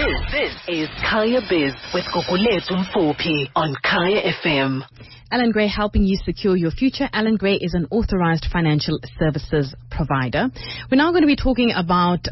This is Kaya Biz with Gugulethu Mfuphi on Kaya FM. Allan Gray helping you secure your future. Allan Gray is an authorized financial services provider. We're now going to be talking about,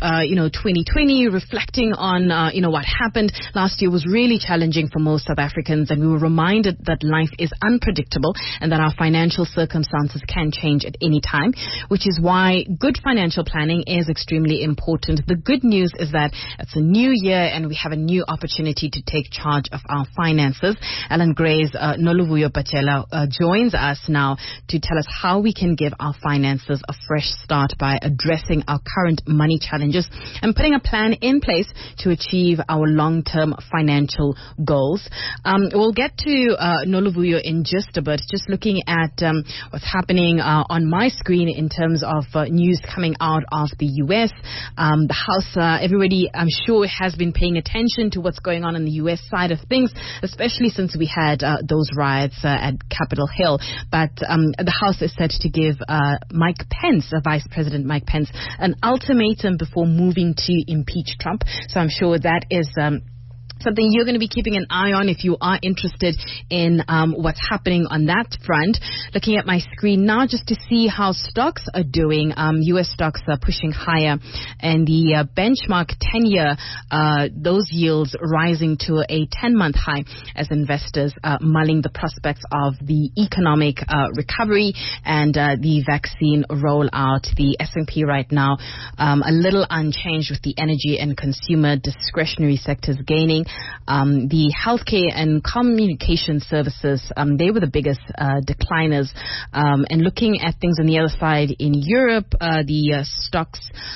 2020, reflecting on, what happened. Last year was really challenging for most South Africans, and we were reminded that life is unpredictable and that our financial circumstances can change at any time, which is why good financial planning is extremely important. The good news is that it's a new year and we have a new opportunity to take charge of our finances. Allan Gray's Noluvuyo Pachela joins us now to tell us how we can give our finances a fresh start by addressing our current money challenges and putting a plan in place to achieve our long-term financial goals. We'll get to Noluvuyo in just a bit, just looking at what's happening on my screen in terms of news coming out of the U.S. The House, everybody, I'm sure, has been paying attention to what's going on the U.S. side of things, especially since we had those riots at Capitol Hill. But the House is set to give Mike Pence, Vice President Mike Pence, an ultimatum before moving to impeach Trump. So I'm sure that is something you're going to be keeping an eye on if you are interested in what's happening on that front. Looking at my screen now just to see how stocks are doing. U.S. stocks are pushing higher, and the benchmark 10-year, those yields rising to a 10-month high as investors mulling the prospects of the economic recovery and the vaccine rollout. The S&P right now a little unchanged, with the energy and consumer discretionary sectors gaining. The healthcare and communication services, they were the biggest decliners. And looking at things on the other side in Europe, the stocks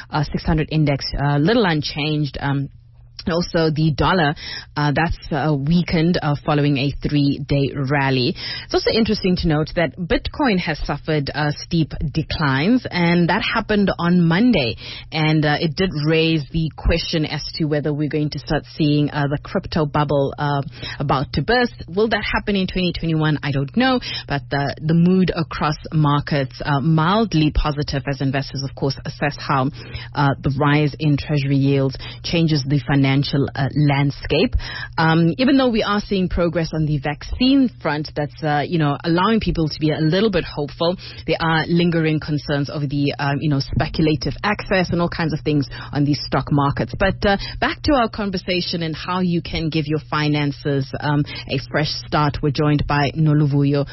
600 index, little unchanged. And also the dollar, that's weakened following a 3-day rally. It's also interesting to note that Bitcoin has suffered steep declines, and that happened on Monday. And it did raise the question as to whether we're going to start seeing the crypto bubble about to burst. Will that happen in 2021? I don't know. But the mood across markets mildly positive as investors, of course, assess how the rise in treasury yields changes the financial landscape. Even though we are seeing progress on the vaccine front, that's allowing people to be a little bit hopeful, there are lingering concerns over the speculative access and all kinds of things on these stock markets. But back to our conversation and how you can give your finances a fresh start. We're joined by Noluvuyo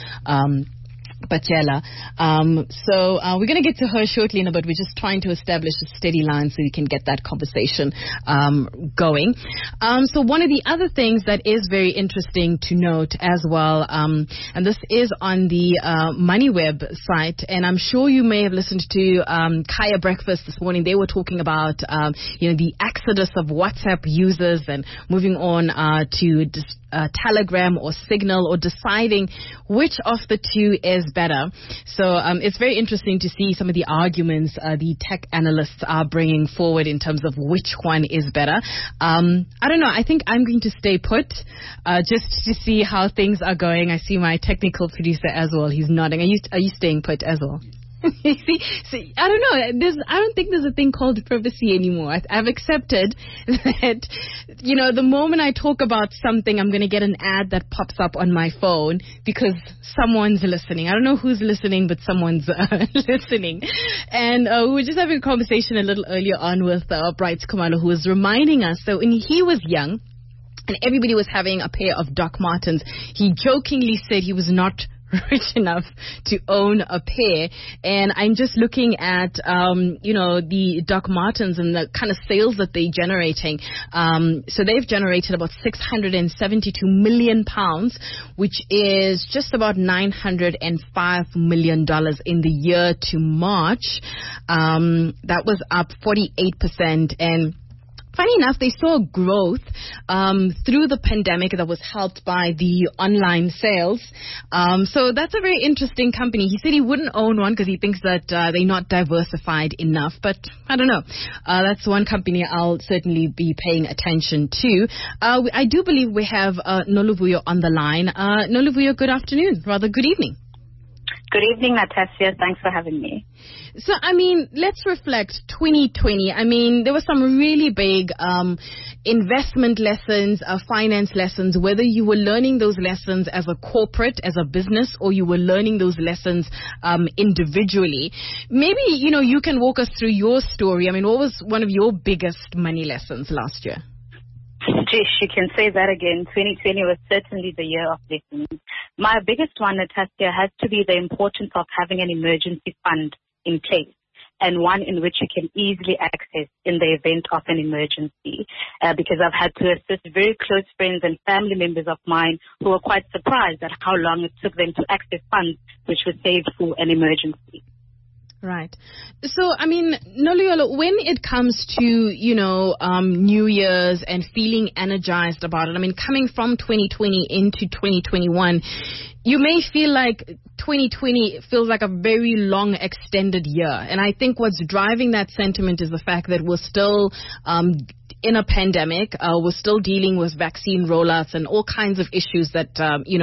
Pachela. So we're going to get to her shortly in a bit. We're just trying to establish a steady line so we can get that conversation going. So one of the other things that is very interesting to note as well, and this is on the MoneyWeb site, and I'm sure you may have listened to Kaya Breakfast this morning. They were talking about the exodus of WhatsApp users and moving on to Telegram or Signal, or deciding which of the two is better. So it's very interesting to see some of the arguments the tech analysts are bringing forward in terms of which one is better. I don't know. I think I'm going to stay put just to see how things are going. I see my technical producer as well. He's nodding. Are you staying put as well? See, I don't know. I don't think there's a thing called privacy anymore. I've accepted that, the moment I talk about something, I'm going to get an ad that pops up on my phone because someone's listening. I don't know who's listening, but someone's listening. And we were just having a conversation a little earlier on with Bright Khumalo, who was reminding us that when he was young and everybody was having a pair of Doc Martens, he jokingly said he was not rich enough to own a pair. And I'm just looking at the Doc Martens and the kind of sales that they're generating. So they've generated about 672 million pounds, which is just about $905 million in the year to March. That was up 48%. And funny enough, they saw growth through the pandemic that was helped by the online sales. So that's a very interesting company. He said he wouldn't own one because he thinks that they're not diversified enough. But I don't know. That's one company I'll certainly be paying attention to. I do believe we have Noluvuyo on the line. Noluvuyo, good afternoon. Rather, good evening. Good evening, Natasha. Thanks for having me. So, let's reflect 2020. There were some really big investment lessons, finance lessons, whether you were learning those lessons as a corporate, as a business, or you were learning those lessons individually. Maybe, you can walk us through your story. What was one of your biggest money lessons last year? Jish, you can say that again. 2020 was certainly the year of lessons. My biggest one, Natasha, has to be the importance of having an emergency fund in place, and one in which you can easily access in the event of an emergency. Because I've had to assist very close friends and family members of mine who were quite surprised at how long it took them to access funds which were saved for an emergency. Right. So, Noluyolo, when it comes to, New Year's and feeling energized about it, coming from 2020 into 2021, you may feel like 2020 feels like a very long, extended year. And I think what's driving that sentiment is the fact that we're still in a pandemic. We're still dealing with vaccine rollouts and all kinds of issues that,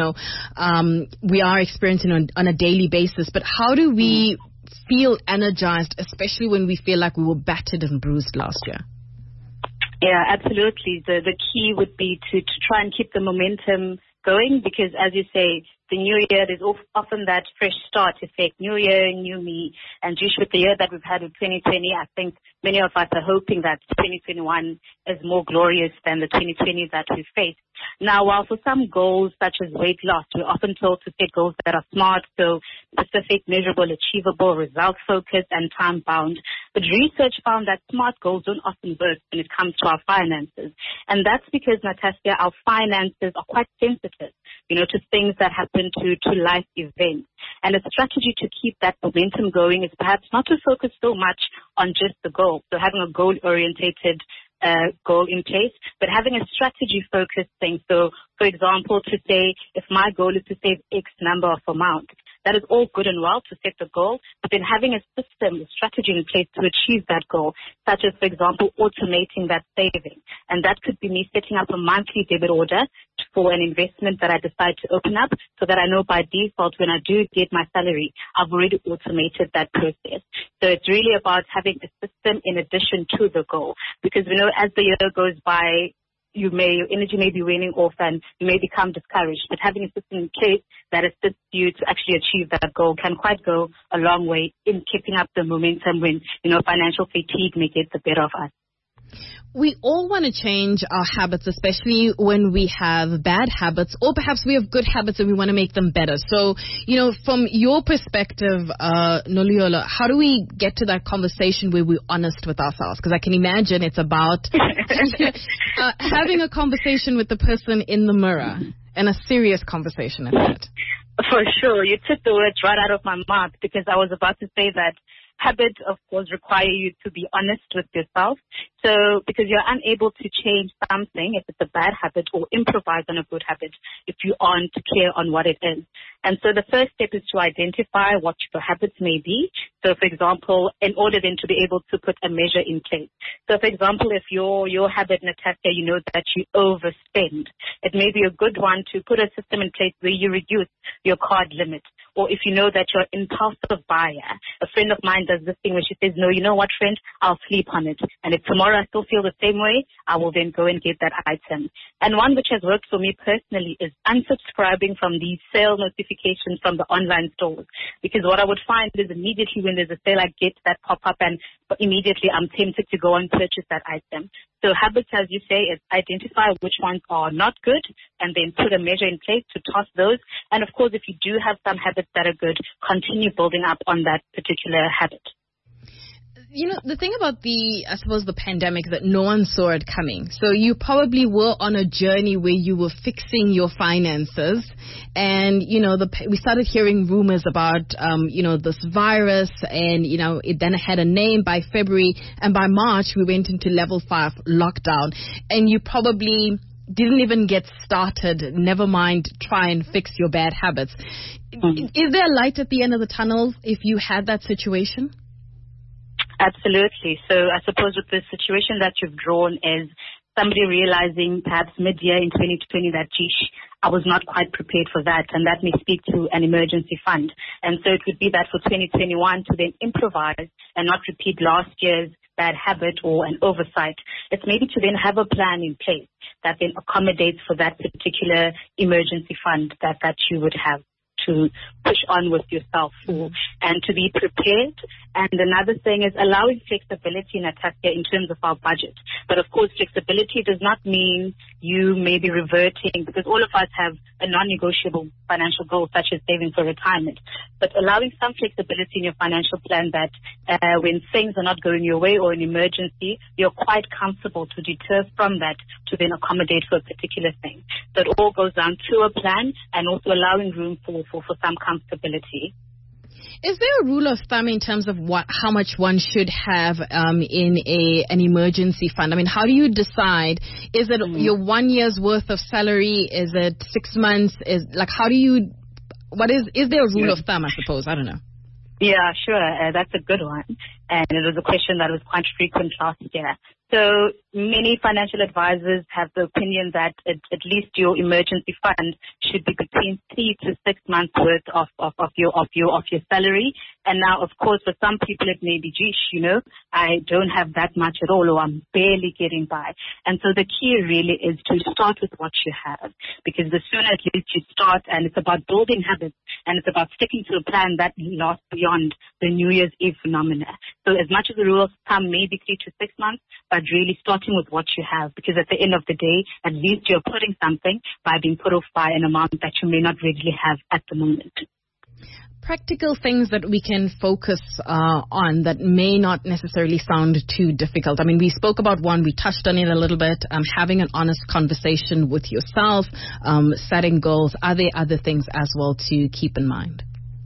we are experiencing on a daily basis. But how do we feel energized, especially when we feel like we were battered and bruised last year? Yeah, absolutely. The key would be to try and keep the momentum going, because as you say, the new year, there's often that fresh start effect. New year, new me. And just with the year that we've had with 2020, I think many of us are hoping that 2021 is more glorious than the 2020 that we faced. Now, while for some goals, such as weight loss, we're often told to set goals that are smart, so specific, measurable, achievable, result-focused, and time-bound. But research found that smart goals don't often work when it comes to our finances. And that's because, Natasha, our finances are quite sensitive, to things that happen to life events. And a strategy to keep that momentum going is perhaps not to focus so much on just the goal. So having a goal-orientated goal in place, but having a strategy-focused thing. So, for example, to say, if my goal is to save X number of amount, that is all good and well to set the goal, but then having a system, a strategy in place to achieve that goal, such as, for example, automating that saving. And that could be me setting up a monthly debit order for an investment that I decide to open up, so that I know by default when I do get my salary, I've already automated that process. So it's really about having a system in addition to the goal, because we know as the year goes by, your energy may be waning off and you may become discouraged. But having a system in place that assists you to actually achieve that goal can quite go a long way in keeping up the momentum when, financial fatigue may get the better of us. We all want to change our habits, especially when we have bad habits, or perhaps we have good habits and we want to make them better. So, from your perspective, Noluyolo, how do we get to that conversation where we're honest with ourselves? Because I can imagine it's about having a conversation with the person in the mirror, and a serious conversation at that. For sure. You took the words right out of my mouth, because I was about to say that habits, of course, require you to be honest with yourself. So, because you're unable to change something if it's a bad habit, or improvise on a good habit if you aren't clear on what it is. And so the first step is to identify what your habits may be. So, for example, in order then to be able to put a measure in place. So, for example, if your habit, Natasha, that you overspend, it may be a good one to put a system in place where you reduce your card limit. Or if you know that you're an impulsive buyer, a friend of mine does this thing where she says, no, you know what, friend, I'll sleep on it. And if tomorrow I still feel the same way, I will then go and get that item. And one which has worked for me personally is unsubscribing from these sale notifications from the online stores. Because what I would find is immediately when there's a sale, I get that pop-up and immediately I'm tempted to go and purchase that item. So habits, as you say, is identify which ones are not good and then put a measure in place to toss those. And of course, if you do have some habits that are good, continue building up on that particular habit. The thing about the pandemic is that no one saw it coming. So you probably were on a journey where you were fixing your finances, and we started hearing rumors about this virus, and it then had a name by February, and by March we went into level 5 lockdown, and you probably didn't even get started, never mind try and fix your bad habits. Is there a light at the end of the tunnel if you had that situation? Absolutely. So I suppose with the situation that you've drawn is somebody realizing perhaps mid-year in 2020 that, geesh, I was not quite prepared for that, and that may speak to an emergency fund. And so it would be that for 2021 to then improvise and not repeat last year's bad habit or an oversight. It's maybe to then have a plan in place that then accommodates for that particular emergency fund that you would have to push on with yourself for, and to be prepared. And another thing is allowing flexibility, Natasha, in terms of our budget. But of course, flexibility does not mean you may be reverting, because all of us have a non-negotiable financial goal, such as saving for retirement. But allowing some flexibility in your financial plan that when things are not going your way or an emergency, you're quite comfortable to deter from that to then accommodate for a particular thing. So it all goes down to a plan and also allowing room for some comfortability. Is there a rule of thumb in terms of how much one should have in an emergency fund? I mean, how do you decide? Is it your 1 year's worth of salary? Is it 6 months? Is there a rule of thumb, I suppose? I don't know. Yeah, sure. That's a good one. And it was a question that was quite frequent last year. So many financial advisors have the opinion that at least your emergency fund should be between 3 to 6 months worth of your salary. And now, of course, for some people it may be, geesh, I don't have that much at all, or I'm barely getting by. And so the key really is to start with what you have, because the sooner at least you start, and it's about building habits, and it's about sticking to a plan that lasts beyond the New Year's Eve phenomena. So as much as the rule of thumb may be 3 to 6 months, but really starting with what you have, because at the end of the day, at least you're putting something by being put off by an amount that you may not readily have at the moment. Practical things that we can focus on that may not necessarily sound too difficult. I mean, we spoke about one, we touched on it a little bit, having an honest conversation with yourself, setting goals. Are there other things as well to keep in mind?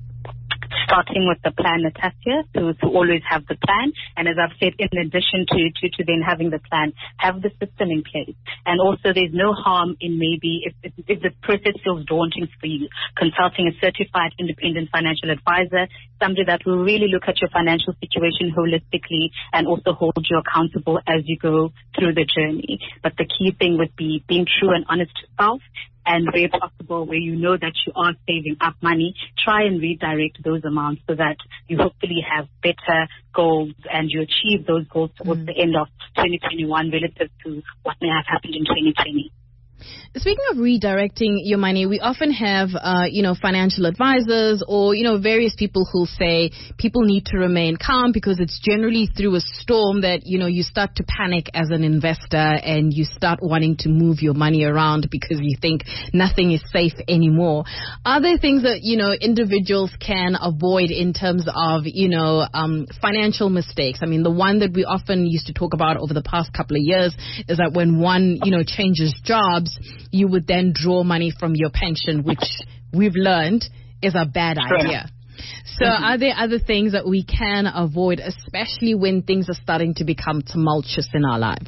Starting with the plan, Natasha, to always have the plan. And as I've said, in addition to then having the plan, have the system in place. And also there's no harm in maybe, if the process feels daunting for you, consulting a certified independent financial advisor, somebody that will really look at your financial situation holistically and also hold you accountable as you go through the journey. But the key thing would be being true and honest to yourself, and where possible, where you know that you are saving up money, try and redirect those amounts so that you hopefully have better goals and you achieve those goals towards the end of 2021 relative to what may have happened in 2020. Speaking of redirecting your money, we often have, financial advisors or, various people who say people need to remain calm because it's generally through a storm that, you start to panic as an investor and you start wanting to move your money around because you think nothing is safe anymore. Are there things that, individuals can avoid in terms of, financial mistakes? I mean, the one that we often used to talk about over the past couple of years is that when one, changes jobs, you would then draw money from your pension, which we've learned is a bad idea. So are there other things that we can avoid, especially when things are starting to become tumultuous in our lives?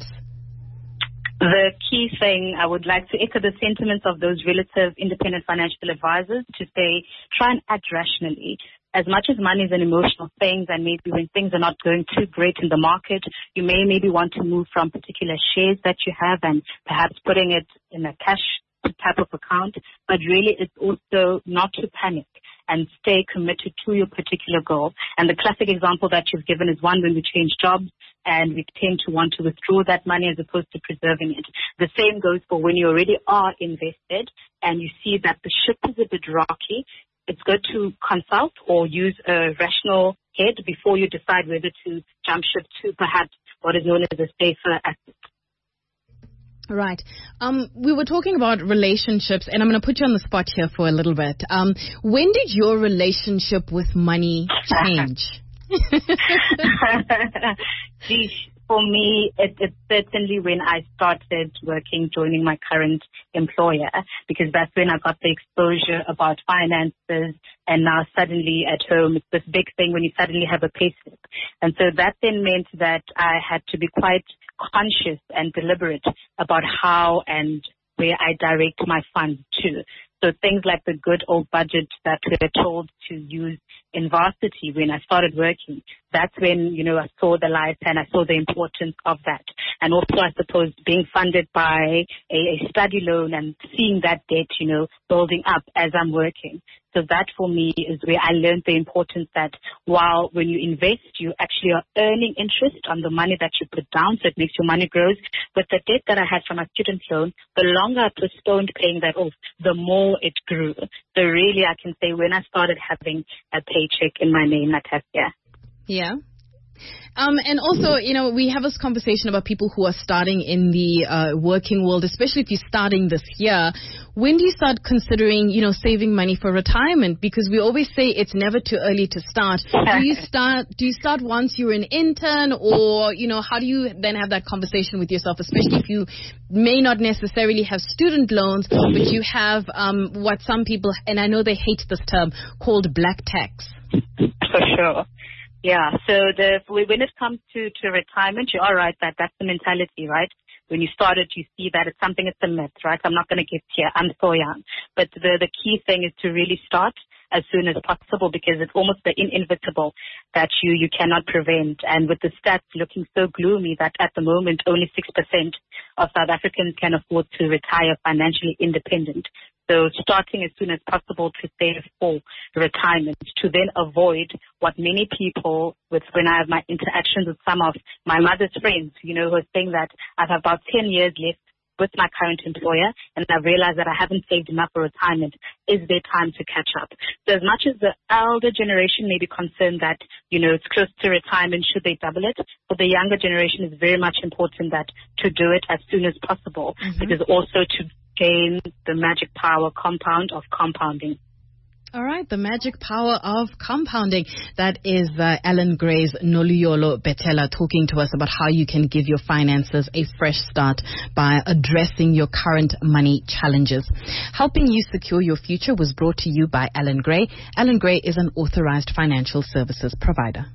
The key thing, I would like to echo the sentiments of those relative independent financial advisors to say, try and act rationally. As much as money is an emotional thing, and maybe when things are not going too great in the market, you may maybe want to move from particular shares that you have and perhaps putting it in a cash type of account. But really, it's also not to panic and stay committed to your particular goal. And the classic example that you've given is one when we change jobs and we tend to want to withdraw that money as opposed to preserving it. The same goes for when you already are invested and you see that the ship is a bit rocky. It's good to consult or use a rational head before you decide whether to jump ship to perhaps what is known as a safer asset. Right. We were talking about relationships, and I'm going to put you on the spot here for a little bit. When did your relationship with money change? For me, it's certainly when I started joining my current employer, because that's when I got the exposure about finances, and now suddenly at home, it's this big thing when you suddenly have a payslip. And so that then meant that I had to be quite conscious and deliberate about how and where I direct my funds to. So things like the good old budget that we were told to use in varsity when I started working, that's when, I saw the light and I saw the importance of that. And also, I suppose, being funded by a study loan and seeing that debt, building up as I'm working. So that for me is where I learned the importance that while when you invest, you actually are earning interest on the money that you put down, so it makes your money grows. But the debt that I had from my student loan, the longer I postponed paying that off, the more it grew. So really I can say when I started having a paycheck in my name, Natasha. Yeah. And also, we have this conversation about people who are starting in the working world, especially if you're starting this year. When do you start considering, saving money for retirement? Because we always say it's never too early to start. Do you start once you're an intern, or, how do you then have that conversation with yourself, especially if you may not necessarily have student loans, but you have what some people, and I know they hate this term, called black tax? For sure. Yeah, so when it comes to retirement, you are right that's the mentality, right? When you started, you see that it's something, it's a myth, right? I'm not going to get here. I'm so young. But the key thing is to really start as soon as possible, because it's almost the inevitable that you cannot prevent. And with the stats looking so gloomy that at the moment only 6% of South Africans can afford to retire financially independent. So starting as soon as possible to save for retirement, to then avoid what many people, when I have my interactions with some of my mother's friends, who are saying that I have about 10 years left with my current employer, and I realized that I haven't saved enough for retirement. Is there time to catch up? So as much as the elder generation may be concerned that, it's close to retirement, should they double it? For the younger generation, it's very much important that to do it as soon as possible, because also to gain the magic power compound of compounding. All right, the magic power of compounding. That is Ellen Gray's Noluyolo Betela talking to us about how you can give your finances a fresh start by addressing your current money challenges. Helping you secure your future was brought to you by Ellen Gray. Ellen Gray is an authorized financial services provider.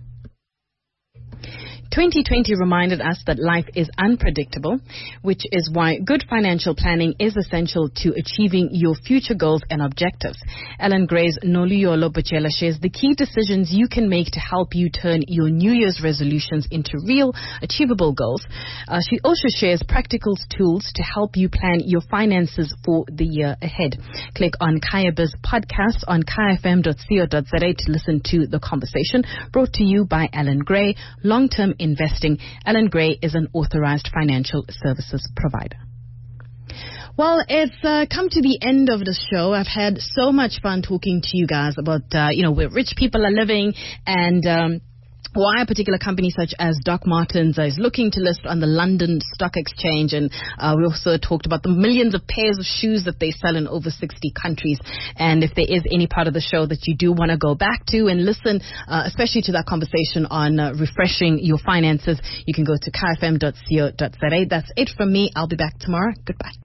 2020 reminded us that life is unpredictable, which is why good financial planning is essential to achieving your future goals and objectives. Ellen Gray's Noluyolo Betela shares the key decisions you can make to help you turn your New Year's resolutions into real, achievable goals. She also shares practical tools to help you plan your finances for the year ahead. Click on Kaya Biz podcast on kayafm.co.za to listen to the conversation, brought to you by Ellen Gray, long-term investing. Ellen Gray is an authorized financial services provider. Well, it's come to the end of the show. I've had so much fun talking to you guys about, where rich people are living and why a particular company such as Doc Martens is looking to list on the London Stock Exchange. And we also talked about the millions of pairs of shoes that they sell in over 60 countries. And if there is any part of the show that you do want to go back to and listen, especially to that conversation on refreshing your finances, you can go to kfm.co.za. That's it from me. I'll be back tomorrow. Goodbye.